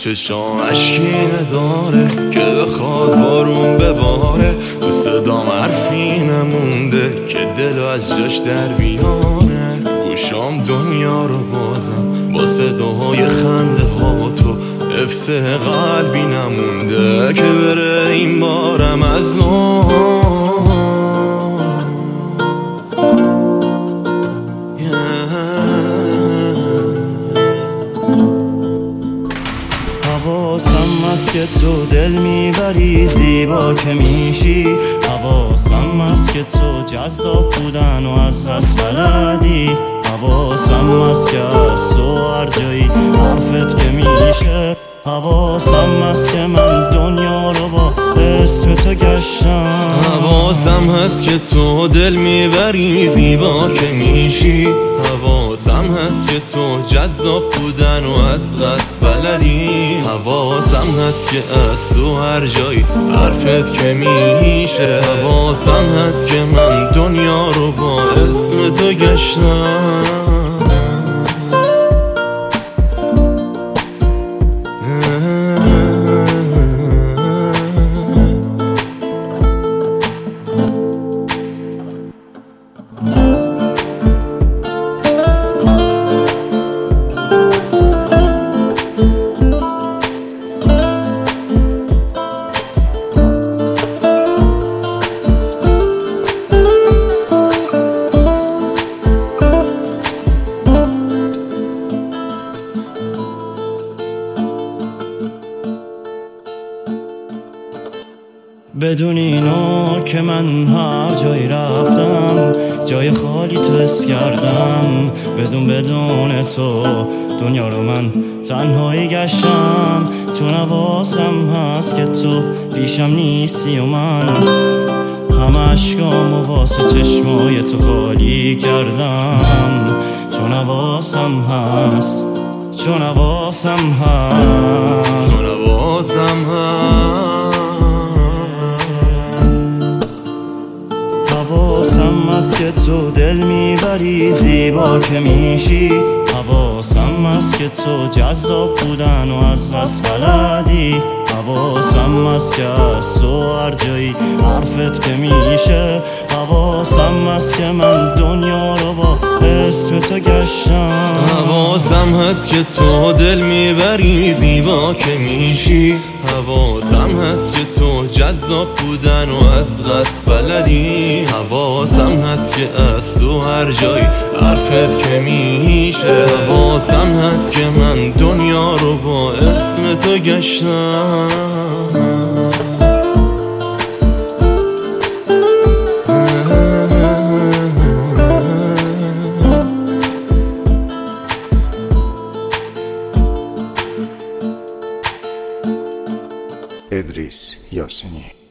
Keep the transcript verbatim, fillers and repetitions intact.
چشام اشکی نداره که بخواد بارون بباره، تو صدام حرفی نمونده که دل از جاش در بیاره. گوشام دنیا رو بازم با صداهای خنده ها تو، حفظ قلبی نمونده که بره این بارم از نو. حواسم هست که تو دل میبری زیبا که میشی، حواسم هست که تو جذاب بودن و از هست بلدی، حواسم هست که از تو هر جایی حرفت که میشه، حواسم هست که من دنیا رو با اسم تو گشتم. حواسم هست که تو دل میبری زیبا که میشی، حواسم هست که تو جذاب بودن و از قصد بلدی، حواسم هست که از تو هر جایی حرفت که میشه، حواسم هست که من دنیا رو با اسم تو گشتم. بدون اینو که من هر جایی رفتم جای خالی تو حس کردم، بدون بدون تو دنیا رو من تنهایی گشتم، چون حواسم هست که تو پیشم نیستی و من همه عشقامو واسه چشمای تو خالی کردم، چون حواسم هست چون حواسم هست چون حواسم هست حواسم هست که تو دل میبری زیبا که میشی، حواسم هست که تو جذاب بودن و از قصد بلدی، حواسم هست که از تو هر جایی حرفت که میشه، حواسم هست که من دنیا رو با اسم تو گشتم. حواسم هست که تو دل میبری زیبا که میشی، حواسم هست که تو جذاب بودن و از قصد بلدی، حواسم هست که از تو هر جایی حرفت که میشه، حواسم هست که من دنیا رو با اسم تو گشتم. ادریس یاسینی.